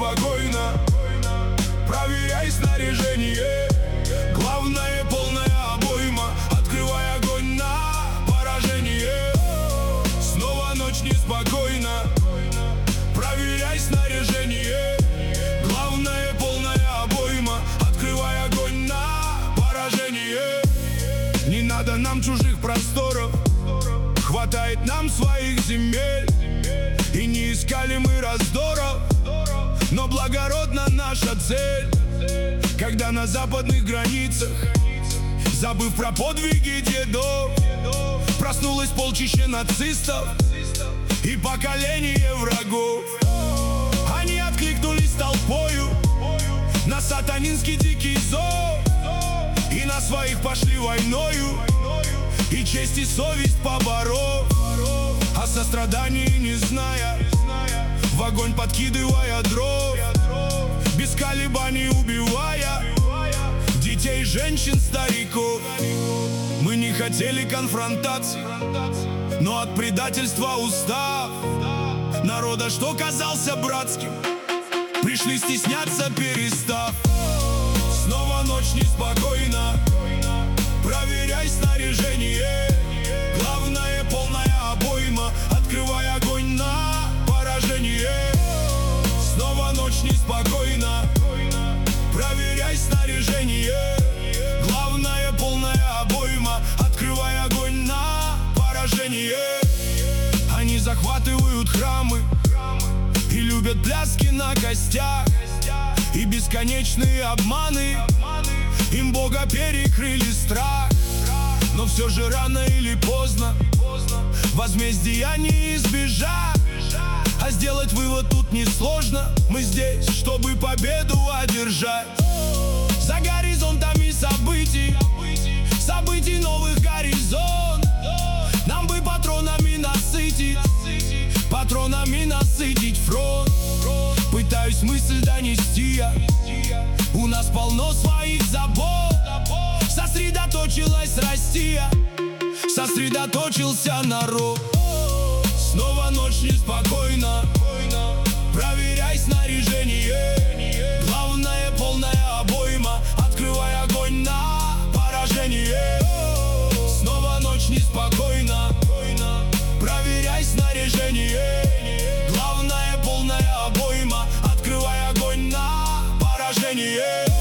спокойно. Проверяй снаряжение. Главное полная обойма. Открывай огонь на поражение. Снова ночь неспокойна. Проверяй снаряжение. Главное полная обойма. Открывай огонь на поражение. Не надо нам чужих просторов, хватает нам своих земель. И не искали мы раздоров, но благородна наша цель. Когда на западных границах, забыв про подвиги дедов, проснулось полчище нацистов и поколение врагов. Они откликнулись толпою на сатанинский дикий зов, и на своих пошли войною, и честь и совесть поборов. О сострадании не зная, в огонь подкидывая дров, без колебаний убивая детей, женщин, стариков. Мы не хотели конфронтации, но от предательства устав народа, что казался братским, пришли стесняться, перестав. Снова ночь неспокойна. Проверяй снаряжение. Главное полная обойма. Открывай огонь на поражение. Снова ночь неспокойна. Проверяй снаряжение. Главное полная обойма. Открывай огонь на поражение. Они захватывают храмы и любят пляски на костях, и бесконечные обманы им Бога перекрыли страх. Но все же рано или поздно возмездия не избежать, а сделать вывод тут несложно. Мы здесь, чтобы победу одержать. За горизонтами событий новых горизонт, нам бы патронами насытить фронт. Пытаюсь мысль донести я, у нас полно своих забот. Сосредоточилась Россия, сосредоточился народ. Снова ночь неспокойна. Проверяй снаряжение. Главное полная обойма. Открывай огонь на поражение. Снова ночь неспокойна. Проверяй снаряжение. Главное полная обойма. Открывай огонь на поражение.